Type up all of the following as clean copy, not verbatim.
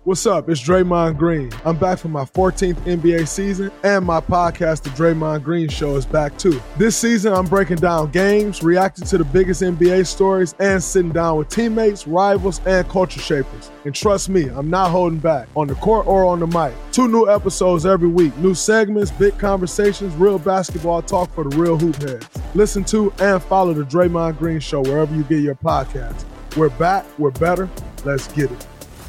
What's up? It's Draymond Green. I'm back for my 14th NBA season, and my podcast, The Draymond Green Show, is back too. This season, I'm breaking down games, reacting to the biggest NBA stories, and sitting down with teammates, rivals, and culture shapers. And trust me, I'm not holding back, on the court or on the mic. 2 new episodes every week, new segments, big conversations, real basketball talk for the real hoop heads. Listen to and follow The Draymond Green Show wherever you get your podcasts. We're back, we're better, let's get it.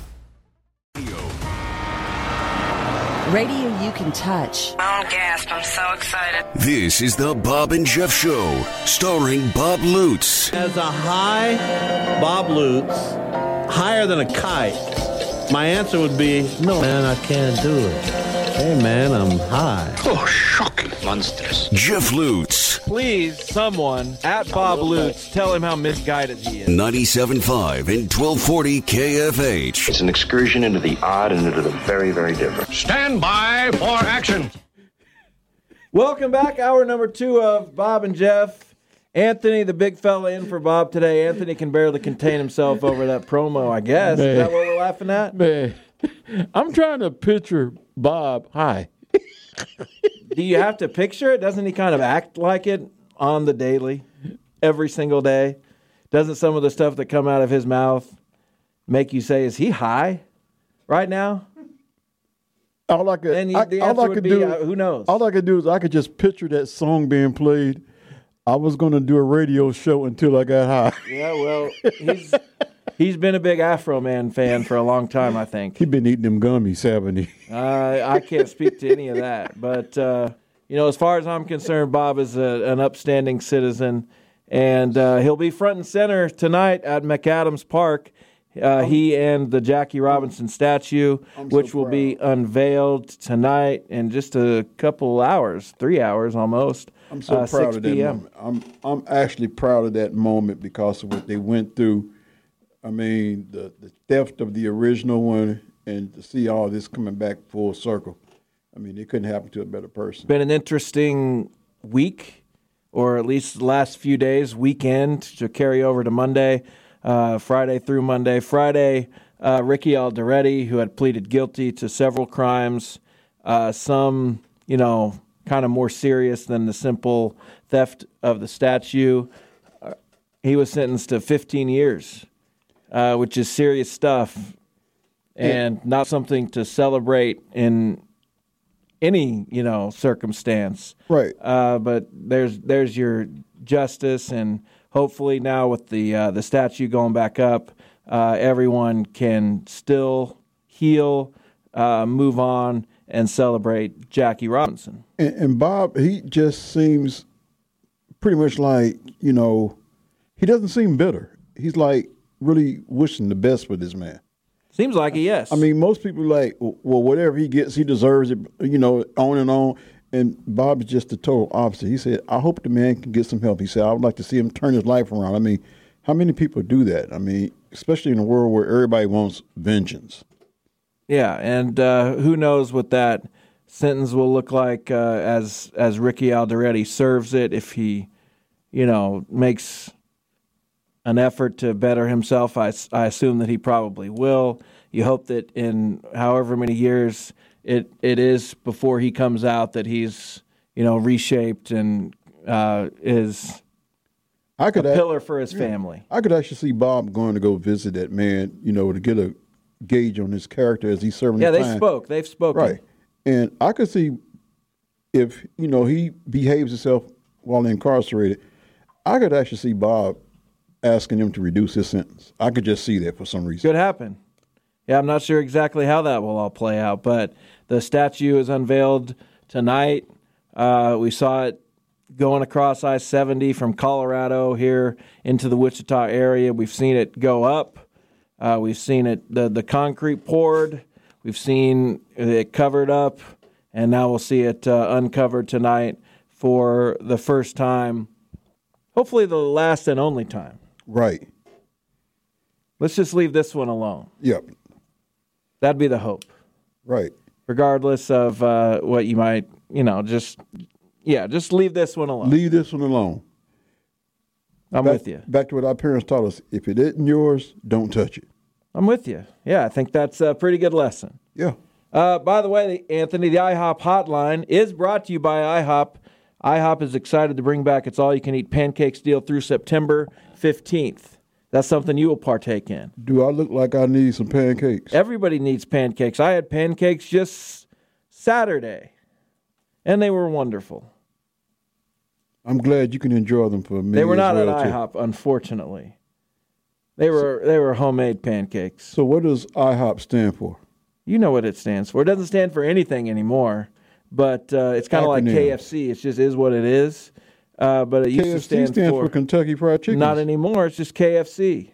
Radio you can touch. Oh, gasp, I'm so excited. This is the Bob and Jeff Show, starring Bob Lutz. As a high Bob Lutz, higher than a kite, my answer would be, no, man, I can't do it. Hey, man, I'm high. Oh, shocking. Monstrous. Jeff Lutz. Please, someone, at Bob Lutz, tell him how misguided he is. 97.5 and 1240 KFH. It's an excursion into the odd and into the very, very different. Stand by for action. Welcome back, hour number 2 of Bob and Jeff. Anthony, the big fella, in for Bob today. Anthony can barely contain himself over that promo, I guess. Man. Is that what we're laughing at? Man, I'm trying to picture Bob high. Do you have to picture it? Doesn't he kind of act like it on the daily, every single day? Doesn't some of the stuff that come out of his mouth make you say, is he high right now? All I could, And the answer would be, who knows? All I could do is I could just picture that song being played. I was going to do a radio show until I got high. Yeah, well, he's been a big Afro Man fan for a long time, I think. He's been eating them gummies, haven't he? I can't speak to any of that. But, as far as I'm concerned, Bob is an upstanding citizen. And he'll be front and center tonight at McAdams Park. He and the Jackie Robinson statue, which will be unveiled tonight in just a couple hours, 3 hours almost. I'm so proud of that PM. moment. I'm actually proud of that moment because of what they went through. I mean, the theft of the original one and to see all this coming back full circle. I mean, it couldn't happen to a better person. Been an interesting week, or at least the last few days, weekend to carry over to Monday, Friday through Monday. Friday, Ricky Alderete, who had pleaded guilty to several crimes, some, kind of more serious than the simple theft of the statue. He was sentenced to 15 years. Which is serious stuff and not something to celebrate in any, circumstance. Right. But there's your justice, and hopefully now with the statue going back up, everyone can still heal, move on, and celebrate Jackie Robinson. And Bob, he just seems pretty much like, he doesn't seem bitter. He's like, really wishing the best for this man. Seems like it, yes. I mean, most people are like, well, whatever he gets, he deserves it, on and on. And Bob is just the total opposite. He said, I hope the man can get some help. He said, I would like to see him turn his life around. I mean, how many people do that? I mean, especially in a world where everybody wants vengeance. Yeah, and who knows what that sentence will look like as Ricky Alderete serves it, if he, makes an effort to better himself. I assume that he probably will. You hope that in however many years it is before he comes out that he's, reshaped and is a pillar for his family. I could actually see Bob going to go visit that man, to get a gauge on his character as he's serving his time. Yeah, they've spoken. Right. And I could see if, he behaves himself while incarcerated, I could actually see Bob asking him to reduce his sentence. I could just see that for some reason. Could happen. Yeah, I'm not sure exactly how that will all play out, but the statue is unveiled tonight. We saw it going across I-70 from Colorado here into the Wichita area. We've seen it go up. We've seen it the concrete poured. We've seen it covered up, and now we'll see it uncovered tonight for the first time, hopefully the last and only time. Right. Let's just leave this one alone. Yep. That'd be the hope. Right. Regardless of what you might, just leave this one alone. Leave this one alone. I'm with you. Back to what our parents taught us. If it isn't yours, don't touch it. I'm with you. Yeah, I think that's a pretty good lesson. Yeah. By the way, Anthony, the IHOP hotline is brought to you by IHOP. IHOP is excited to bring back its all-you-can-eat pancakes deal through September 15th. That's something you will partake in. Do I look like I need some pancakes? Everybody needs pancakes. I had pancakes just Saturday, and they were wonderful. I'm glad you can enjoy them for me. They were not as at well, too. IHOP, unfortunately. They were homemade pancakes. So what does IHOP stand for? You know what it stands for. It doesn't stand for anything anymore, but it's kind of like Acronym. KFC. It just is what it is. But it used to KFC stand stands for Kentucky Fried Chicken. not anymore. It's just KFC.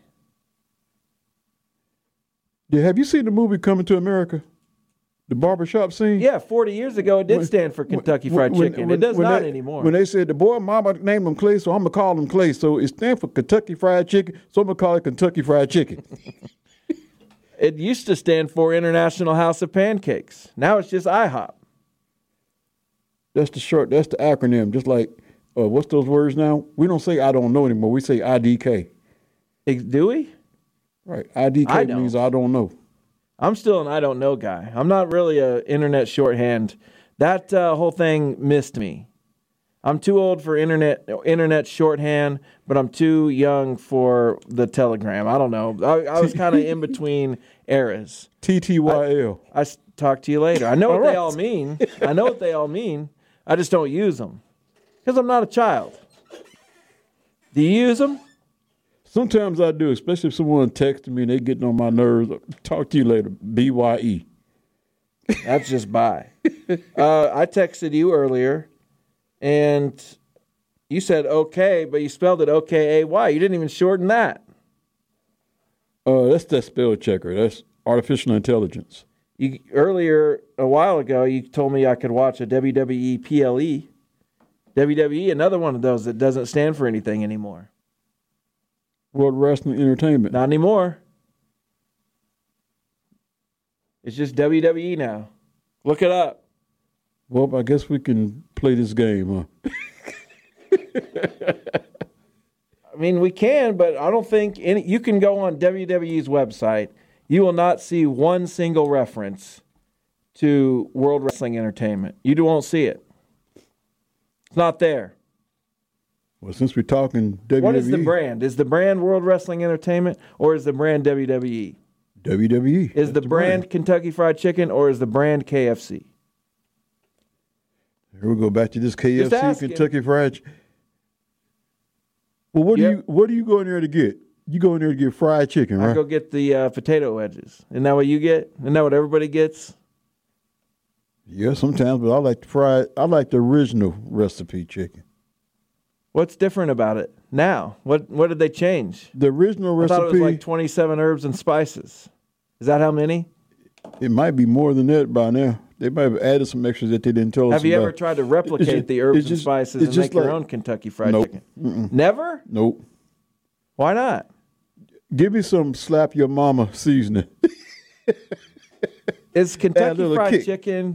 Yeah, have you seen the movie Coming to America? The barbershop scene? Yeah, 40 years ago it did stand for Kentucky Fried Chicken. It does not anymore. When they said the boy mama named him Clay, so I'm going to call him Clay. So it stands for Kentucky Fried Chicken, so I'm going to call it Kentucky Fried Chicken. It used to stand for International House of Pancakes. Now it's just IHOP. That's the acronym. Just like, what's those words now? We don't say I don't know anymore. We say IDK. Do we? Right. IDK means I don't know. I'm still an I don't know guy. I'm not really a internet shorthand. That whole thing missed me. I'm too old for internet shorthand, but I'm too young for the telegram. I don't know. I was kind of in between eras. TTYL. I talk to you later. I know what they all mean. I know what they all mean. I just don't use them because I'm not a child. Do you use them? Sometimes I do, especially if someone texts me and they getting on my nerves. Talk to you later. BYE. That's just bye. I texted you earlier, and you said okay, but you spelled it O-K-A-Y. You didn't even shorten that. That's that spell checker. That's artificial intelligence. Earlier, a while ago, you told me I could watch a WWE PLE. WWE, another one of those that doesn't stand for anything anymore. World Wrestling Entertainment. Not anymore. It's just WWE now. Look it up. Well, I guess we can play this game, huh? I mean, we can, but I don't think you can go on WWE's website. You will not see one single reference to World Wrestling Entertainment. You won't see it. It's not there. Well, since we're talking WWE. What is the brand? Is the brand World Wrestling Entertainment or is the brand WWE? WWE. Is the brand Kentucky Fried Chicken or is the brand KFC? Here we go back to this KFC, Kentucky Fried Chicken. Well, what do you go in there to get? You go in there to get fried chicken, right? I go get the potato wedges. Isn't that what you get? Isn't that what everybody gets? Yeah, sometimes, but I like the original recipe chicken. What's different about it now? What did they change? The original recipe. I thought it was like 27 herbs and spices. Is that how many? It might be more than that by now. They might have added some extras that they didn't tell us Have you about. ever tried to replicate the herbs and spices and make your own Kentucky Fried Chicken? Mm-mm. Never? Nope. Why not? Give me some slap your mama seasoning. Is Kentucky Fried Chicken...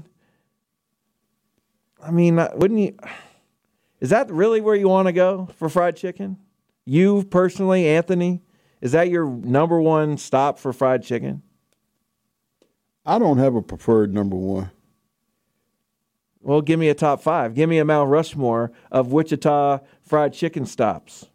I mean, wouldn't you... Is that really where you want to go for fried chicken? You personally, Anthony, is that your number one stop for fried chicken? I don't have a preferred number one. Well, give me a top five. Give me a Mount Rushmore of Wichita fried chicken stops.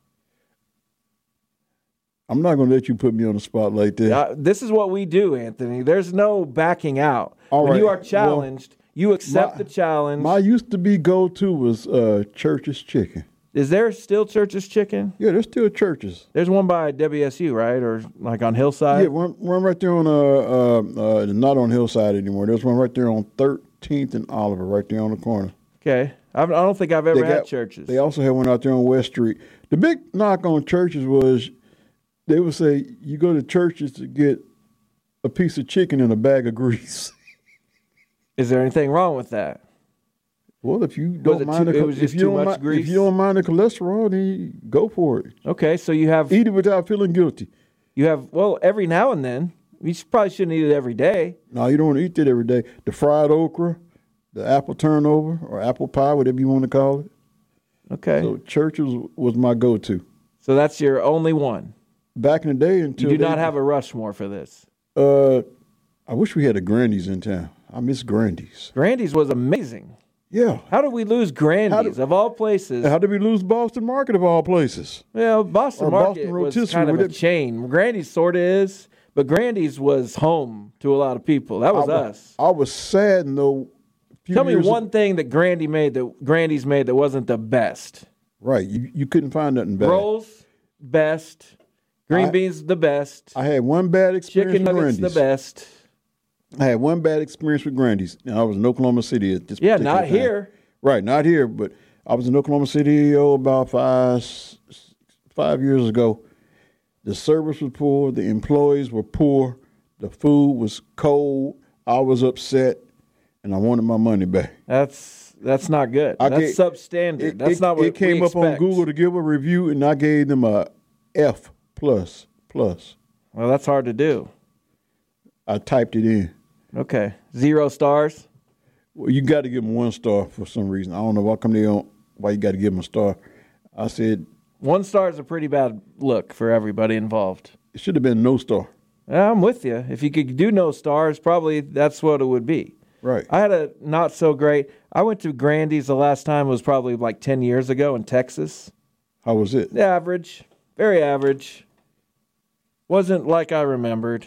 I'm not going to let you put me on the spot like that. This is what we do, Anthony. There's no backing out. When you are challenged, you accept the challenge. My used to be go-to was Church's Chicken. Is there still Church's Chicken? Yeah, there's still Church's. There's one by WSU, right? Or like on Hillside? Yeah, one right there on, not on Hillside anymore. There's one right there on 13th and Oliver, right there on the corner. Okay. I don't think I've ever had Church's. They also had one out there on West Street. The big knock on Church's was they would say you go to Church's to get a piece of chicken and a bag of grease. Is there anything wrong with that? Well, if you don't mind the cholesterol, then you go for it. Okay, so you have eat it without feeling guilty. You have every now and then. You probably shouldn't eat it every day. No, you don't want to eat that every day. The fried okra, the apple turnover or apple pie, whatever you want to call it. Okay. So Church's was my go-to. So that's your only one. back in the day You until do not have a Rushmore for this. I wish we had a Grandy's in town. I miss Grandy's. Grandy's was amazing. Yeah. How did we lose Grandy's of all places? How did we lose Boston Market of all places? Well, Boston Or Market Boston was Rotisserie, kind of a whatever. chain. Grandy's sort of is, but Grandy's was home to a lot of people. That was us. I was sad, though. Tell me one thing that Grandy's made that wasn't the best. Right. You couldn't find nothing bad. Rolls, best. Green beans, the best. I had one bad experience Chicken with nuggets, Grandy's. the best. I had one bad experience with Grandy's. And I was in Oklahoma City at this Yeah, particular not time. here. Right, not here, but I was in Oklahoma City about 5 years ago. The service was poor. The employees were poor. The food was cold. I was upset, and I wanted my money back. That's not good. That's substandard. That's not what it came we up on expect. Google to give a review, and I gave them a F plus. Well, that's hard to do. I typed it in. Okay. 0 stars. Well, you got to give them 1 star for some reason. I don't know why you got to give them a star. I said 1 star is a pretty bad look for everybody involved. it should have been no star. I'm with you. If you could do no stars, probably that's what it would be. Right. I had a not so great. I went to Grandy's the last time was probably like 10 years ago in Texas. How was it? Average. Very average. Wasn't like I remembered.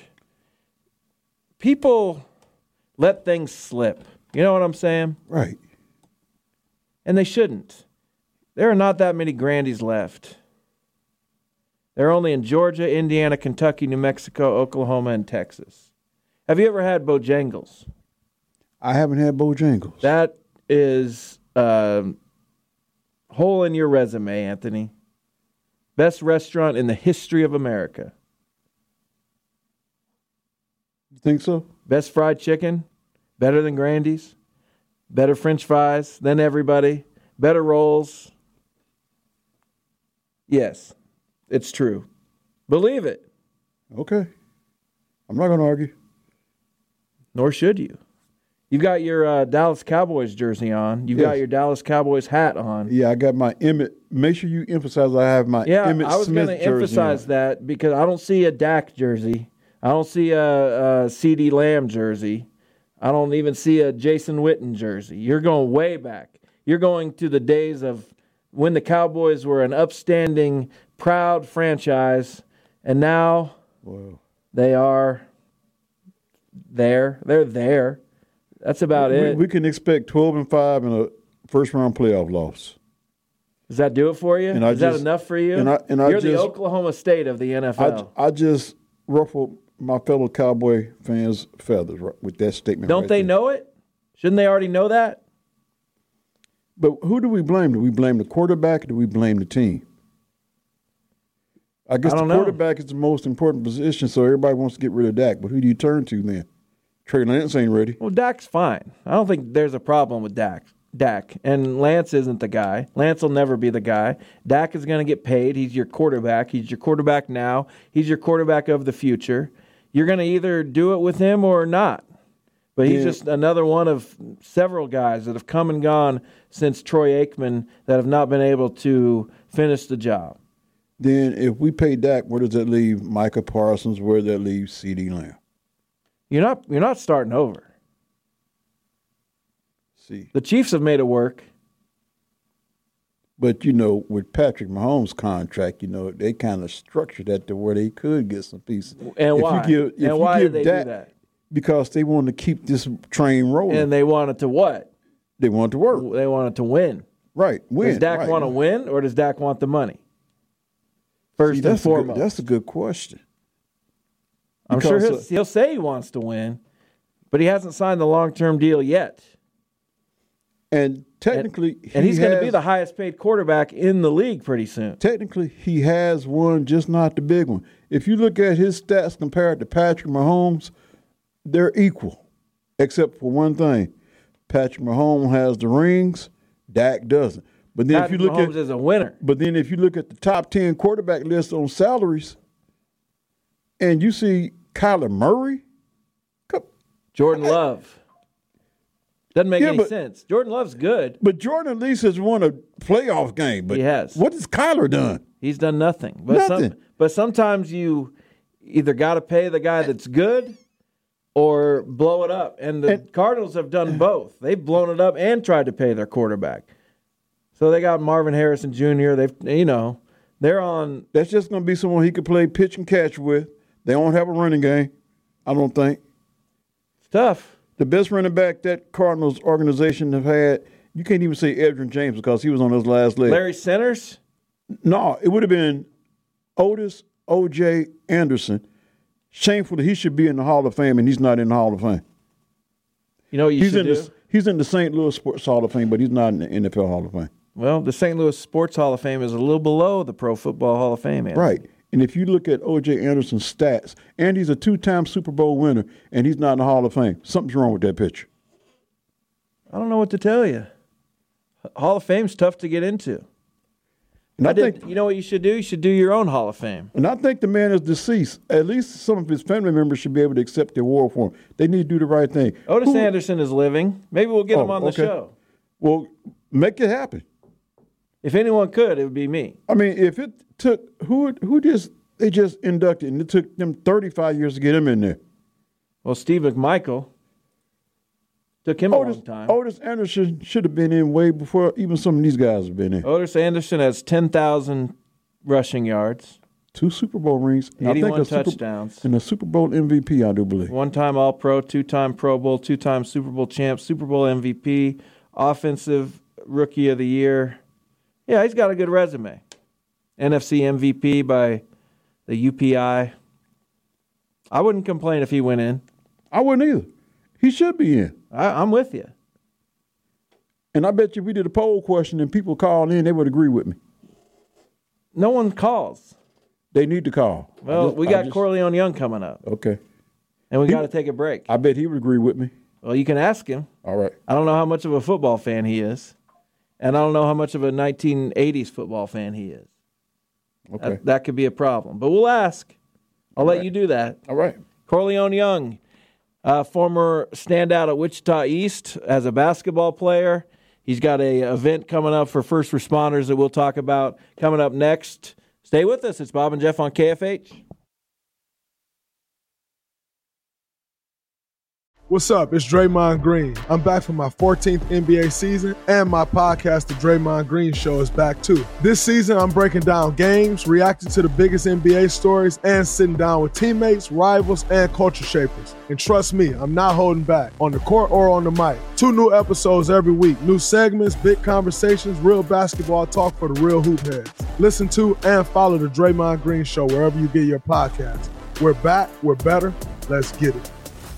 People let things slip. You know what I'm saying? Right. And they shouldn't. There are not that many Grandy's left. They're only in Georgia, Indiana, Kentucky, New Mexico, Oklahoma, and Texas. Have you ever had Bojangles? I haven't had Bojangles. That is a hole in your resume, Anthony. Best restaurant in the history of America. You think so? Best fried chicken, better than Grandy's. Better French fries than everybody. Better rolls. Yes, it's true. Believe it. Okay. I'm not going to argue. Nor should you. You've got your Dallas Cowboys jersey on. You've got your Dallas Cowboys hat on. Yeah, I got my Emmett. Make sure you emphasize I have my Emmett I was Smith going to jersey emphasize on. that because I don't see a Dak jersey. I don't see a C.D. Lamb jersey. I don't even see a Jason Witten jersey. You're going way back. You're going to the days of when the Cowboys were an upstanding, proud franchise, and now they are there. They're there. That's about it. We can expect 12-5 and a first-round playoff loss. Does that do it for you? And Is that enough for you? You're the Oklahoma State of the NFL. I just ruffled my fellow Cowboy fans' feathers with that statement. Don't they know it? Shouldn't they already know that? But who do we blame? Do we blame the quarterback or do we blame the team? I guess the quarterback is the most important position, so everybody wants to get rid of Dak. But who do you turn to then? Trey Lance ain't ready. Well, Dak's fine. I don't think there's a problem with Dak. And Lance isn't the guy. Lance will never be the guy. Dak is going to get paid. He's your quarterback. He's your quarterback now. He's your quarterback of the future. You're going to either do it with him or not. But he's just another one of several guys that have come and gone since Troy Aikman that have not been able to finish the job. Then if we pay Dak, where does that leave Micah Parsons? Where does that leave C.D. Lamb? You're not starting over. See. The Chiefs have made it work. But, with Patrick Mahomes' contract, they kind of structured that to where they could get some pieces. And why? Why did they do that? Because they wanted to keep this train rolling. And they wanted to what? They wanted to work. They wanted to win. Right, win. Does Dak want to win or does Dak want the money? First and foremost. That's a good question. I'm sure he'll say he wants to win, but he hasn't signed the long-term deal yet. And technically, he's going to be the highest-paid quarterback in the league pretty soon. Technically, he has one, just not the big one. If you look at his stats compared to Patrick Mahomes, they're equal, except for one thing. Patrick Mahomes has the rings, Dak doesn't. But then Patrick Mahomes is a winner. But then if you look at the top 10 quarterback list on salaries, and you see Kyler Murray, Jordan Love. Doesn't make any sense. Jordan Love's good. But Jordan at least has won a playoff game. But he has. What has Kyler done? He's done nothing. But Nothing. But sometimes you either got to pay the guy that's good or blow it up. And the Cardinals have done both. They've blown it up and tried to pay their quarterback. So they got Marvin Harrison Jr. They're on. That's just going to be someone he could play pitch and catch with. They won't have a running game, I don't think. It's tough. The best running back that Cardinals organization have had, you can't even say Edgerrin James because he was on his last leg. Larry Centers? No, it would have been Otis O.J. Anderson. Shameful that he should be in the Hall of Fame and he's not in the Hall of Fame. You know what you should do? He's in the St. Louis Sports Hall of Fame, but he's not in the NFL Hall of Fame. Well, the St. Louis Sports Hall of Fame is a little below the Pro Football Hall of Fame. Anthony. Right. And if you look at O.J. Anderson's stats, and he's a 2-time Super Bowl winner, and he's not in the Hall of Fame, something's wrong with that picture. I don't know what to tell you. Hall of Fame's tough to get into. And you know what you should do? You should do your own Hall of Fame. And I think the man is deceased. At least some of his family members should be able to accept the award for him. They need to do the right thing. Otis Anderson is living. Maybe we'll get him on the show. Well, make it happen. If anyone could, it would be me. I mean, if it took they just inducted, and it took them 35 years to get him in there. Well, Steve McMichael took him a long time. Otis Anderson should have been in way before even some of these guys have been in. Otis Anderson has 10,000 rushing yards, 2 Super Bowl rings, 81 touchdowns, and a Super Bowl MVP, I do believe. 1-time All-Pro, 2-time Pro Bowl, 2-time Super Bowl champ, Super Bowl MVP, Offensive Rookie of the Year. Yeah, he's got a good resume. NFC MVP by the UPI. I wouldn't complain if he went in. I wouldn't either. He should be in. I'm with you. And I bet you if we did a poll question and people called in, they would agree with me. No one calls. They need to call. Well, we got Corleone Young coming up. Okay. And we got to take a break. I bet he would agree with me. Well, you can ask him. All right. I don't know how much of a football fan he is. And I don't know how much of a 1980s football fan he is. Okay. That could be a problem. But we'll ask. I'll let you do that. All right. Corleone Young, former standout at Wichita East as a basketball player. He's got an event coming up for first responders that we'll talk about coming up next. Stay with us. It's Bob and Jeff on KFH. What's up? It's Draymond Green. I'm back for my 14th NBA season, and my podcast, The Draymond Green Show, is back too. This season, I'm breaking down games, reacting to the biggest NBA stories, and sitting down with teammates, rivals, and culture shapers. And trust me, I'm not holding back, on the court or on the mic. 2 new episodes every week, new segments, big conversations, real basketball talk for the real hoop heads. Listen to and follow The Draymond Green Show wherever you get your podcasts. We're back, we're better, let's get it.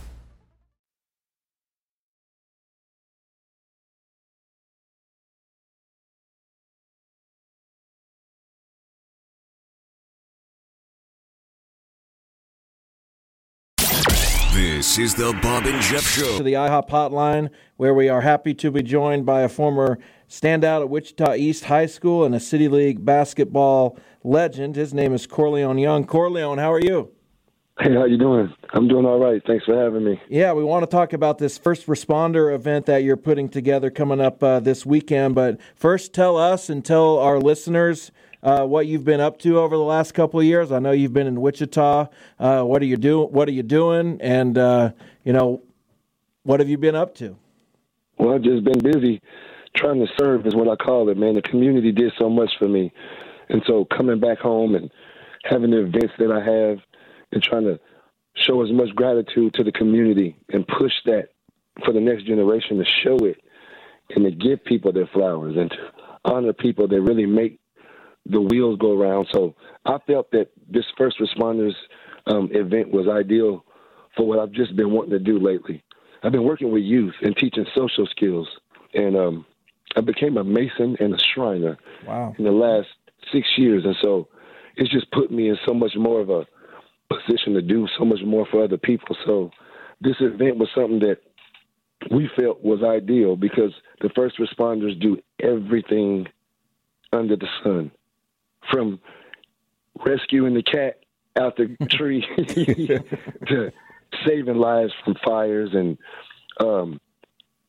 This is the Bob and Jeff Show. To the IHOP hotline, where we are happy to be joined by a former standout at Wichita East High School and a City League basketball legend. His name is Corleone Young. Corleone, how are you? Hey, how you doing? I'm doing all right. Thanks for having me. Yeah, we want to talk about this first responder event that you're putting together coming up this weekend. But first, tell us and tell our listeners what you've been up to over the last couple of years. I know you've been in Wichita. What are you doing? And what have you been up to? Well, I've just been busy trying to serve, is what I call it, man. The community did so much for me, and so coming back home and having the events that I have, and trying to show as much gratitude to the community and push that for the next generation to show it and to give people their flowers and to honor people that really make the wheels go around. So I felt that this first responders event was ideal for what I've just been wanting to do lately. I've been working with youth and teaching social skills, and I became a Mason and a Shriner in the last 6 years. And so it's just put me in so much more of a position to do so much more for other people. So this event was something that we felt was ideal because the first responders do everything under the sun, from rescuing the cat out the tree to saving lives from fires and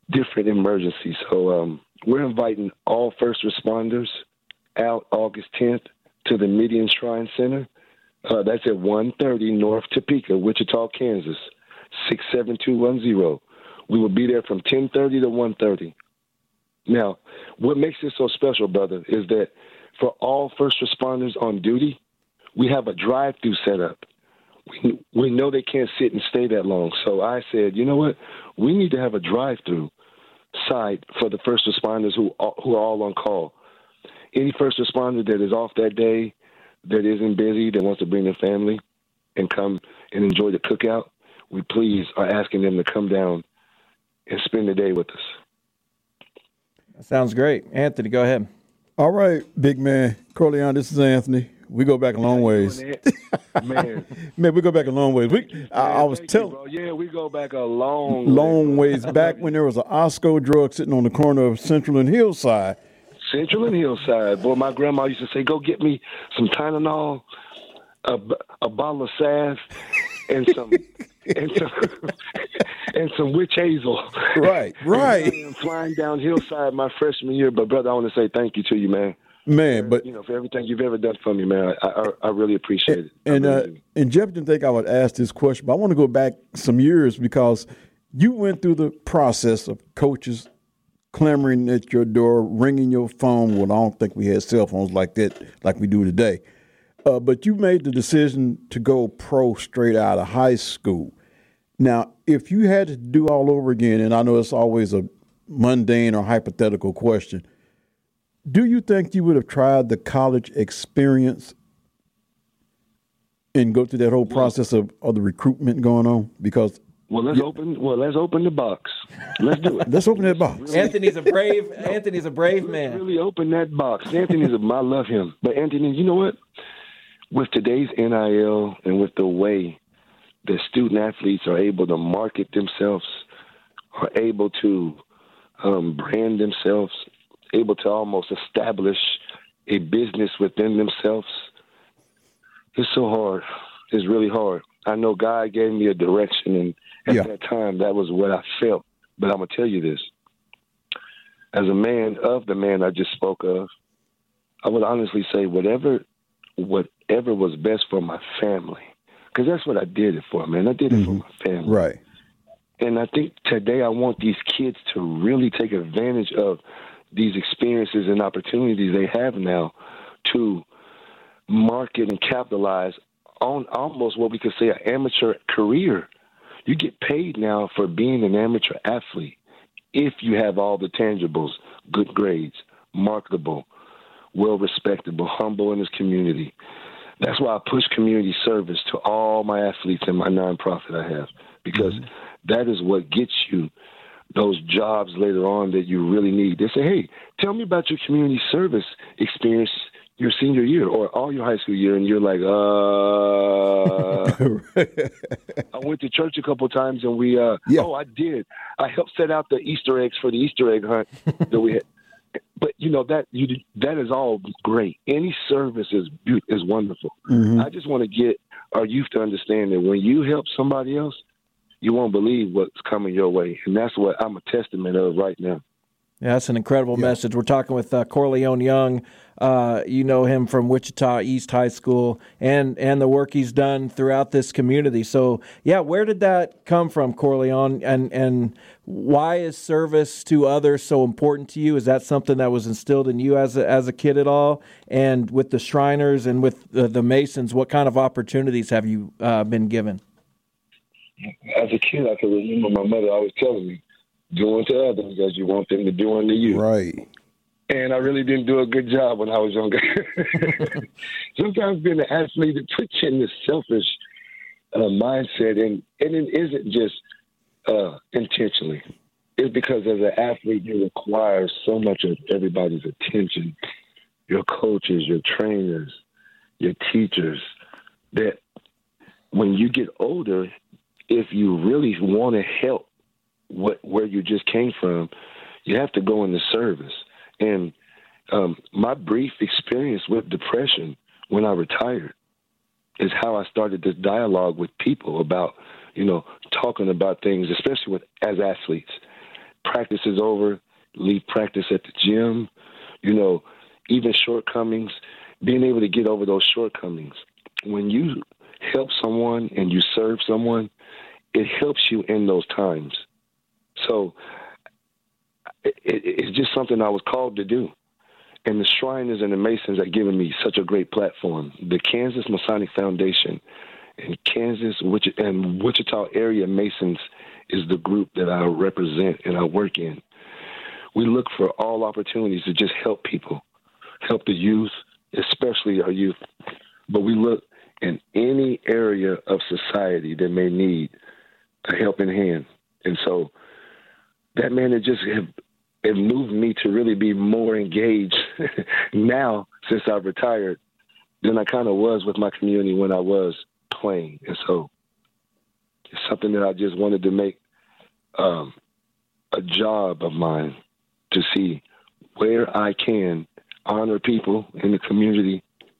different emergencies. So we're inviting all first responders out August 10th to the Midian Shrine Center. That's at 130 North Topeka, Wichita, Kansas, 67210. We will be there from 10:30 to 1:30. Now, what makes this so special, brother, is that for all first responders on duty, we have a drive-through set up. We know they can't sit and stay that long. So I said, you know what? We need to have a drive-through side for the first responders who are all on call. Any first responder that is off that day, that isn't busy, that wants to bring their family and come and enjoy the cookout, we please are asking them to come down and spend the day with us. That sounds great. Anthony, go ahead. All right, big man. Corleone, this is Anthony. We go back a long ways. Man, we go back a long ways. I was telling. Yeah, we go back a long ways. Back when there was an Osco drug sitting on the corner of Central and Hillside. Central and Hillside. Boy, my grandma used to say, go get me some Tylenol, a bottle of salve, and some and some witch hazel. Right. I'm flying down Hillside my freshman year, but brother, I want to say thank you to you, man. Man, but for everything you've ever done for me, man, I really appreciate it. And Jeff didn't think I would ask this question, but I want to go back some years because you went through the process of coaches clamoring at your door, ringing your phone. Well, I don't think we had cell phones like that, like we do today. But you made the decision to go pro straight out of high school. Now, if you had to do all over again, and I know it's always a mundane or hypothetical question, do you think you would have tried the college experience and go through that whole process of the recruitment going on? Because let's open the box. Let's do it. Let's open that box. Really? Anthony's a brave man. Let's really open that box. I love him. But Anthony, you know what? With today's NIL and with the way that student athletes are able to market themselves, are able to brand themselves, able to almost establish a business within themselves, it's so hard. It's really hard. I know God gave me a direction, and at that time, that was what I felt. But I'm going to tell you this. As a man of the man I just spoke of, I would honestly say whatever was best for my family, because that's what I did it for, man. I did it for my family. Right. And I think today I want these kids to really take advantage of these experiences and opportunities they have now to market and capitalize on almost what we could say an amateur career. You get paid now for being an amateur athlete if you have all the tangibles, good grades, marketable, well-respectable, humble in his community. That's why I push community service to all my athletes in my nonprofit I have, because that is what gets you those jobs later on that you really need. They say, hey, tell me about your community service experience your senior year or all your high school year, and you're like, I went to church a couple of times, and we, I did. I helped set out the Easter eggs for the Easter egg hunt that we had. But that is all great. Any service is wonderful. I just want to get our youth to understand that when you help somebody else, you won't believe what's coming your way, and that's what I'm a testament of right now. Yeah, that's an incredible message. We're talking with Corleone Young. You know him from Wichita East High School and the work he's done throughout this community. So, where did that come from, Corleone? And why is service to others so important to you? Is that something that was instilled in you as a kid at all? And with the Shriners and with the Masons, what kind of opportunities have you been given? As a kid, I can remember my mother always telling me, do unto others as you want them to do unto you. Right. And I really didn't do a good job when I was younger. Sometimes being an athlete, it puts you in this selfish mindset, and it isn't just intentionally. It's because as an athlete, you require so much of everybody's attention, your coaches, your trainers, your teachers, that when you get older, if you really want to help where you just came from, you have to go into service. And my brief experience with depression when I retired is how I started this dialogue with people about, talking about things, especially as athletes, practice is over, leave practice at the gym, even shortcomings, being able to get over those shortcomings. When you help someone and you serve someone, it helps you in those times. So it's just something I was called to do. And the Shriners and the Masons are giving me such a great platform. The Kansas Masonic Foundation and Wichita area Masons is the group that I represent and I work in. We look for all opportunities to just help people, help the youth, especially our youth. But we look in any area of society that may need a helping hand. And so that, man, it moved me to really be more engaged now since I've retired than I kind of was with my community when I was playing. And so it's something that I just wanted to make a job of mine, to see where I can honor people in the community,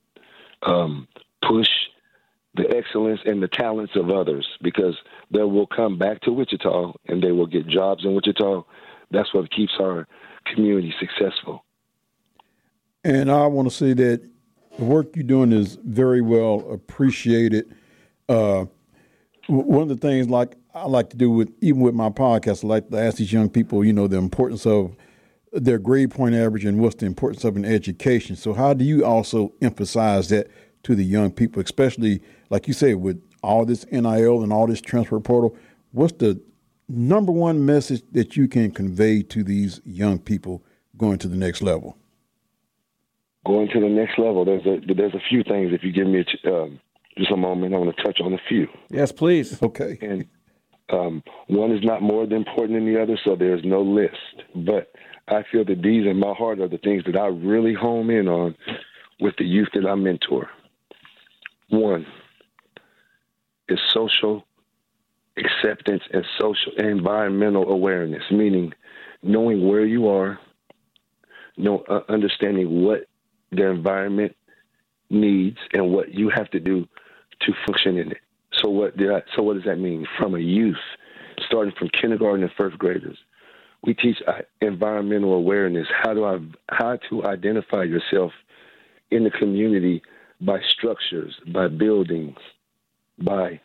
push the excellence and the talents of others, because they will come back to Wichita and they will get jobs in Wichita. That's what keeps our community successful. And I want to say that the work you're doing is very well appreciated. One of the things I like to do even with my podcast, I like to ask these young people, the importance of their grade point average and what's the importance of an education. So how do you also emphasize that to the young people, especially, like you say, with all this NIL and all this transfer portal? What's the number one message that you can convey to these young people going to the next level? Going to the next level, there's a few things. If you give me just a moment, I want to touch on a few. Yes, please. Okay. And one is not more important than the other, so there's no list. But I feel that these in my heart are the things that I really home in on with the youth that I mentor. One is social acceptance and social and environmental awareness, meaning knowing where you are, understanding what the environment needs and what you have to do to function in it. So what does that mean? From a youth, starting from kindergarten and first graders, we teach environmental awareness, how to identify yourself in the community by structures, by buildings, by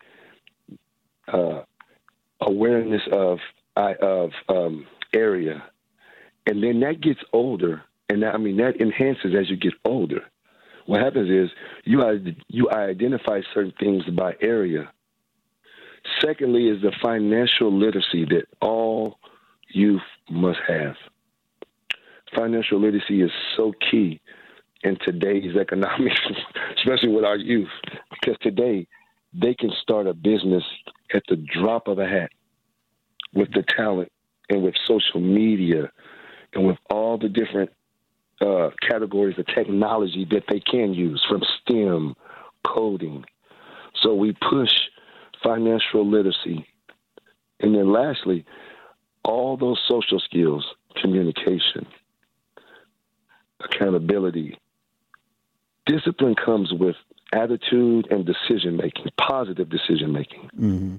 awareness of area. And then that gets older, and that enhances as you get older. What happens is you identify certain things by area. Secondly is the financial literacy that all youth must have. Financial literacy is so key in today's economics, especially with our youth, because today they can start a business at the drop of a hat with the talent and with social media and with all the different categories of technology that they can use, from STEM, coding. So we push financial literacy. And then lastly, all those social skills, communication, accountability. Discipline comes with attitude and decision-making, positive decision-making. Mm-hmm.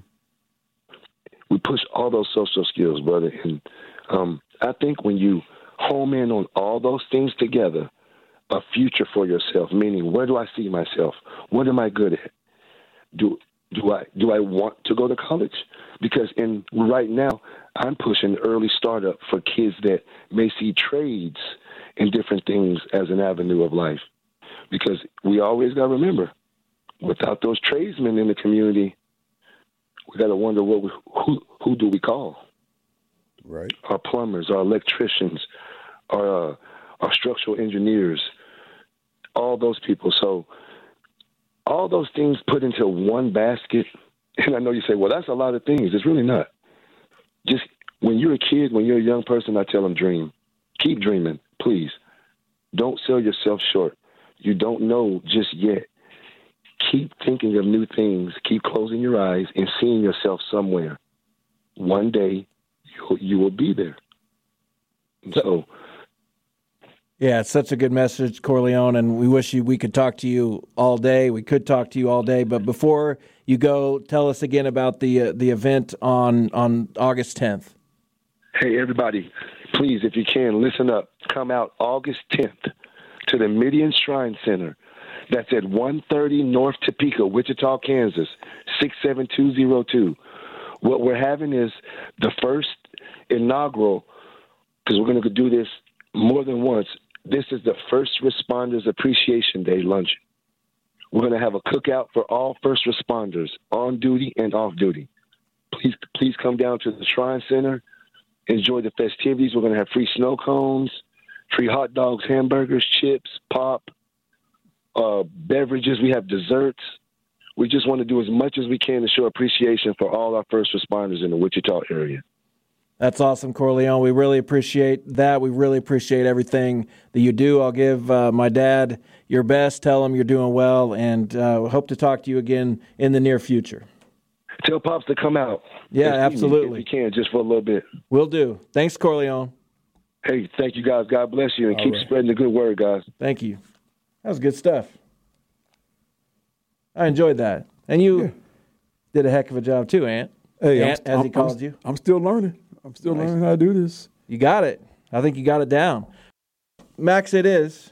We push all those social skills, brother. And I think when you home in on all those things together, a future for yourself, meaning where do I see myself? What am I good at? Do I want to go to college? Because right now, I'm pushing early startup for kids that may see trades and different things as an avenue of life. Because we always got to remember, without those tradesmen in the community, we got to wonder who do we call? Right. Our plumbers, our electricians, our structural engineers, all those people. So all those things put into one basket, and I know you say, well, that's a lot of things. It's really not. Just when you're a kid, when you're a young person, I tell them dream. Keep dreaming, please. Don't sell yourself short. You don't know just yet. Keep thinking of new things. Keep closing your eyes and seeing yourself somewhere. One day, you will be there. So, yeah, it's such a good message, Corleone, and we wish we could talk to you all day. We could talk to you all day, but before you go, tell us again about the event on August 10th. Hey, everybody, please, if you can, listen up. Come out August 10th to the Midian Shrine Center. That's at 130 North Topeka, Wichita, Kansas, 67202. What we're having is the first inaugural, because we're going to do this more than once. This is the First Responders Appreciation Day luncheon. We're going to have a cookout for all first responders, on duty and off duty. Please come down to the Shrine Center. Enjoy the festivities. We're going to have free snow cones, free hot dogs, hamburgers, chips, pop, beverages. We have desserts. We just want to do as much as we can to show appreciation for all our first responders in the Wichita area. That's awesome, Corleone. We really appreciate that. We really appreciate everything that you do. I'll give my dad your best. Tell him you're doing well, and hope to talk to you again in the near future. Tell Pops to come out. Yeah, absolutely. If you can, just for a little bit. Will do. Thanks, Corleone. Hey, thank you, guys. God bless you, and keep spreading the good word, guys. Thank you. That was good stuff. I enjoyed that. And you did a heck of a job, too, Ant. Hey, Ant, as he called you. I'm still learning. I'm still learning how to do this. You got it. I think you got it down. Max, it is.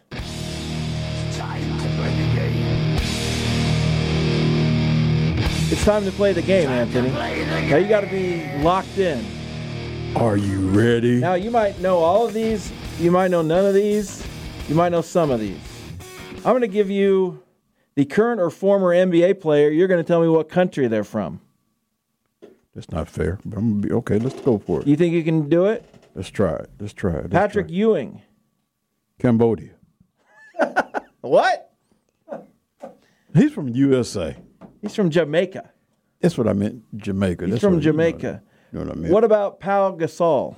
It's time to play the game, Anthony. Now you got to be locked in. Are you ready? Now you might know all of these. You might know none of these. You might know some of these. I'm going to give you the current or former NBA player. You're going to tell me what country they're from. That's not fair. But I'm gonna be okay. Let's go for it. You think you can do it? Let's try it. Let's try it. Patrick Ewing. Cambodia. What? He's from USA. He's from Jamaica. That's what I meant. Jamaica. He's from Jamaica. You know what I mean? What about Pau Gasol?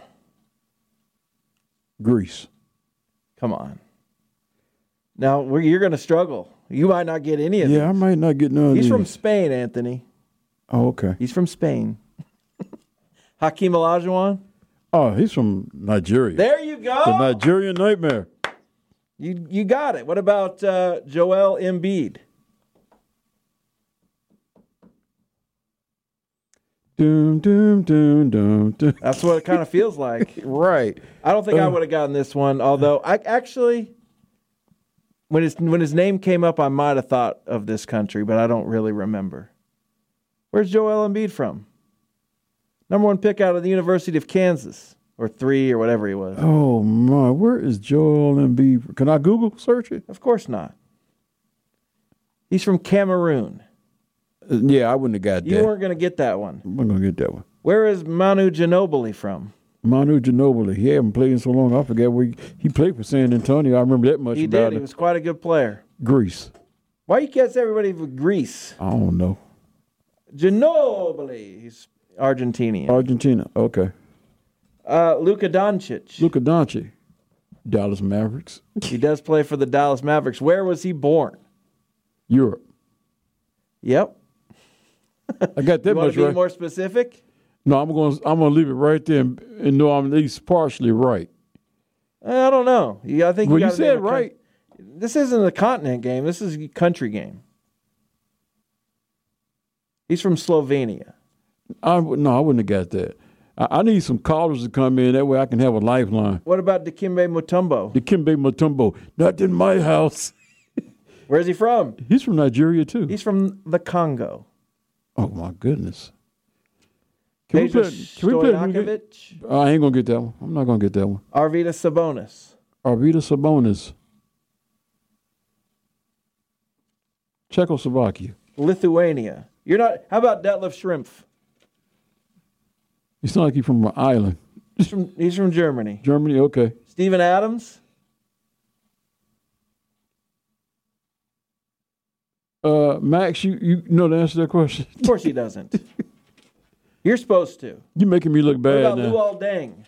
Greece. Come on. Now you're going to struggle. You might not get any of these. Yeah, I might not get none of these. He's from Spain, Anthony. Oh, okay. He's from Spain. Hakeem Olajuwon? Oh, he's from Nigeria. There you go. The Nigerian Nightmare. You got it. What about Joel Embiid? Doom, doom, doom, doom, doom. That's what it kind of feels like. Right. I don't think I would have gotten this one, although I actually, when his name came up, I might have thought of this country, but I don't really remember. Where's Joel Embiid from? Number 1 pick out of the University of Kansas, or 3, or whatever he was. Oh, my. Where is Joel Embiid? Can I Google search it? Of course not. He's from Cameroon. Yeah, I wouldn't have got that. You weren't going to get that one. I'm not going to get that one. Where is Manu Ginobili from? Manu Ginobili. He hadn't played in so long. I forget where he played for San Antonio. I remember that much He about did. it. He was quite a good player. Greece. Why you guess everybody from Greece? I don't know. Ginobili. He's Argentinian. Argentina. Okay. Luka Doncic. Luka Doncic. Dallas Mavericks. He does play for the Dallas Mavericks. Where was he born? Europe. Yep. I got that You want much to be right. more specific? No, I'm gonna leave it right there and know I'm at least partially right. I don't know. I think Well, you you gotta said name a right. This isn't a continent game. This is a country game. He's from Slovenia. I wouldn't have got that. I need some callers to come in. That way I can have a lifeline. What about Dikembe Mutombo? Dikembe Mutombo. Not in my house. Where's he from? He's from Nigeria, too. He's from the Congo. Oh, my goodness. Peja Stojakovic? I ain't going to get that one. I'm not going to get that one. Arvydas Sabonis. Arvydas Sabonis. Czechoslovakia. Lithuania. You're not. How about Detlef Schrempf? It's not like he's from an island. He's from Germany. Germany, okay. Steven Adams. Max, you know the answer to that question? Of course he doesn't. You're supposed to. You're making me look What bad about now. Luol Deng?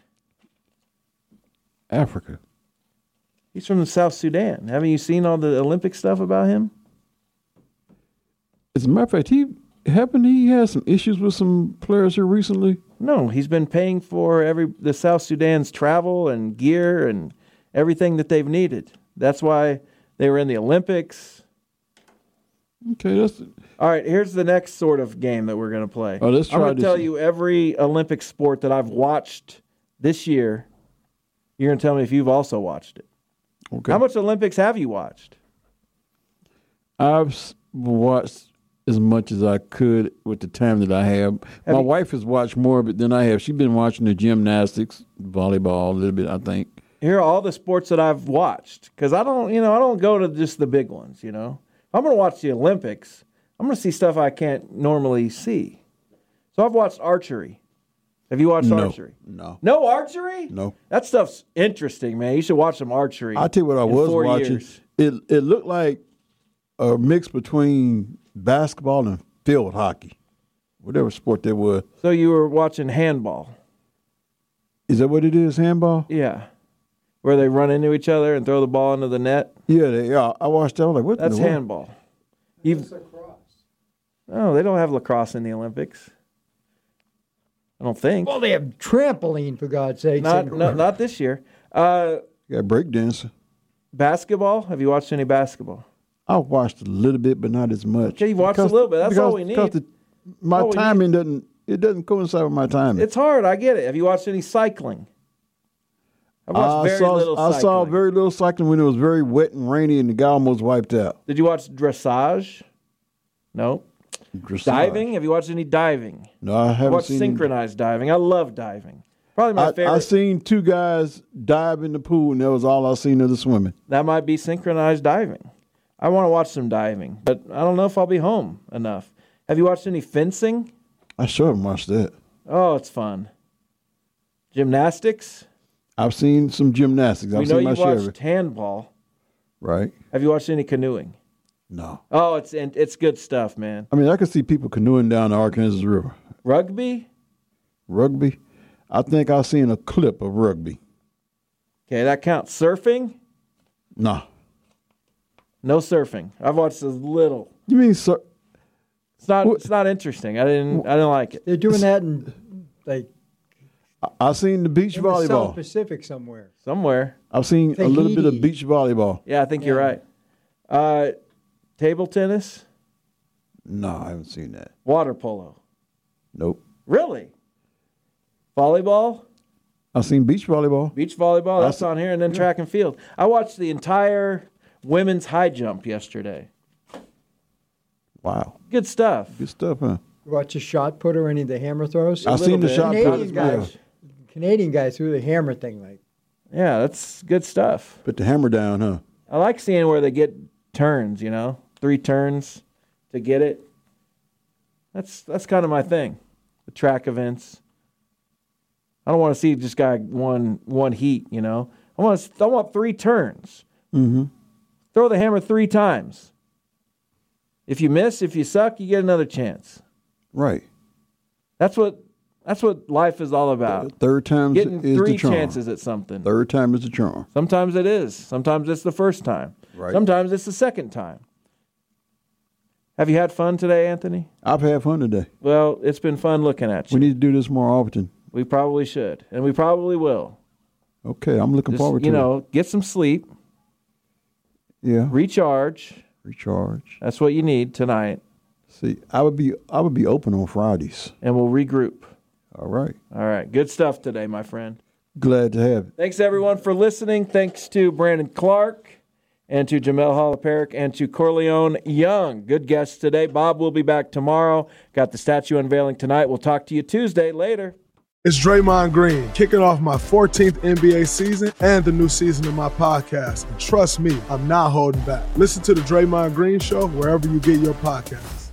Africa. He's from South Sudan. Haven't you seen all the Olympic stuff about him? As a matter of fact, he had some issues with some players here recently. No, he's been paying for the South Sudan's travel and gear and everything that they've needed. That's why they were in the Olympics. Okay, all right. Here's the next sort of game that we're going to play. Oh, let's try I'm going to this. tell you every Olympic sport that I've watched this year, you're going to tell me if you've also watched it. Okay. How much Olympics have you watched? I've watched as much as I could with the time that I have. My wife has watched more of it than I have. She's been watching the gymnastics, volleyball a little bit, I think. Here are all the sports that I've watched, because I don't go to just the big ones, If I'm going to watch the Olympics, I'm going to see stuff I can't normally see. So I've watched archery. Have you watched archery? No. No archery? No. That stuff's interesting, man. You should watch some archery. I'll tell you what I was watching. It looked like a mix between basketball and field hockey, whatever sport that was. So you were watching handball. Is that what it is, handball? Yeah. Where they run into each other and throw the ball into the net? Yeah, I watched that. I was like, what That's in the world? handball. No, they don't have lacrosse in the Olympics. I don't think. Well, they have trampoline, for God's sake. Not this year. You got breakdancing. Basketball? Have you watched any basketball? I watched a little bit, but not as much. Okay, you watched a little bit. That's all we need. Because my timing doesn't coincide with my timing. It's hard. I get it. Have you watched any cycling? I watched very little cycling. I saw very little cycling when it was very wet and rainy and the guy almost wiped out. Did you watch dressage? No. Dressage. Diving? Have you watched any diving? No, I haven't watched seen synchronized diving. I love diving. Probably my favorite. I seen two guys dive in the pool, and that was all I seen of the swimming. That might be synchronized diving. I want to watch some diving, but I don't know if I'll be home enough. Have you watched any fencing? I sure haven't watched that. Oh, it's fun. Gymnastics? I've seen some gymnastics. We know you watched handball. Right. Have you watched any canoeing? No. Oh, it's good stuff, man. I mean, I could see people canoeing down the Arkansas River. Rugby? Rugby? I think I've seen a clip of rugby. Okay, that counts. Surfing? No. No surfing. I've watched a little. You mean surf? It's not interesting. I didn't like it. They're doing that in I've seen the beach volleyball. The South Pacific somewhere. I've seen a little bit of beach volleyball. Yeah, I think you're right. Table tennis? No, I haven't seen that. Water polo? Nope. Really? Volleyball? I've seen beach volleyball. Beach volleyball, that's on here, and then track and field. I watched the entire women's high jump yesterday. Wow. Good stuff. Good stuff, huh? You watch a shot put or any of the hammer throws? I've seen the shot put. Canadian guys threw the hammer thing like. Yeah, that's good stuff. Put the hammer down, huh? I like seeing where they get turns, 3 turns to get it. That's kind of my thing. The track events. I don't want to see just guy one heat, I want 3 turns. Mm-hmm. Throw the hammer 3 times. If you miss, if you suck, you get another chance. Right. That's what life is all about. Third time getting is 3 the charm. chances at something. Third time is the charm. Sometimes it is. Sometimes it's the first time. Right. Sometimes it's the second time. Have you had fun today, Anthony? I've had fun today. Well, it's been fun looking at you. We need to do this more often. We probably should, and we probably will. Okay, I'm looking forward to it. Get some sleep. Yeah. Recharge. That's what you need tonight. See, I would be open on Fridays. And we'll regroup. All right. Good stuff today, my friend. Glad to have it. Thanks, everyone, for listening. Thanks to Brandon Clark and to Jamel Holoperic and to Corleone Young. Good guests today. Bob will be back tomorrow. Got the statue unveiling tonight. We'll talk to you Tuesday. Later. It's Draymond Green, kicking off my 14th NBA season and the new season of my podcast. And trust me, I'm not holding back. Listen to the Draymond Green Show wherever you get your podcasts.